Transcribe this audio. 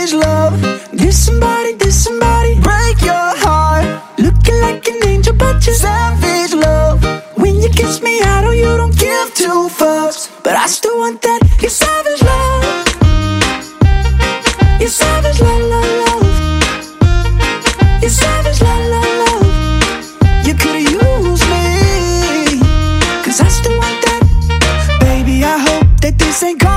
savage love. Did somebody break your heart? Looking like an angel but you're savage love. When you kiss me I know you don't give two fucks, but I still want that. You're savage love. You're savage love, love, love. You're savage love, love, love. You could've used me, cause I still want that. Baby, I hope that this ain't gone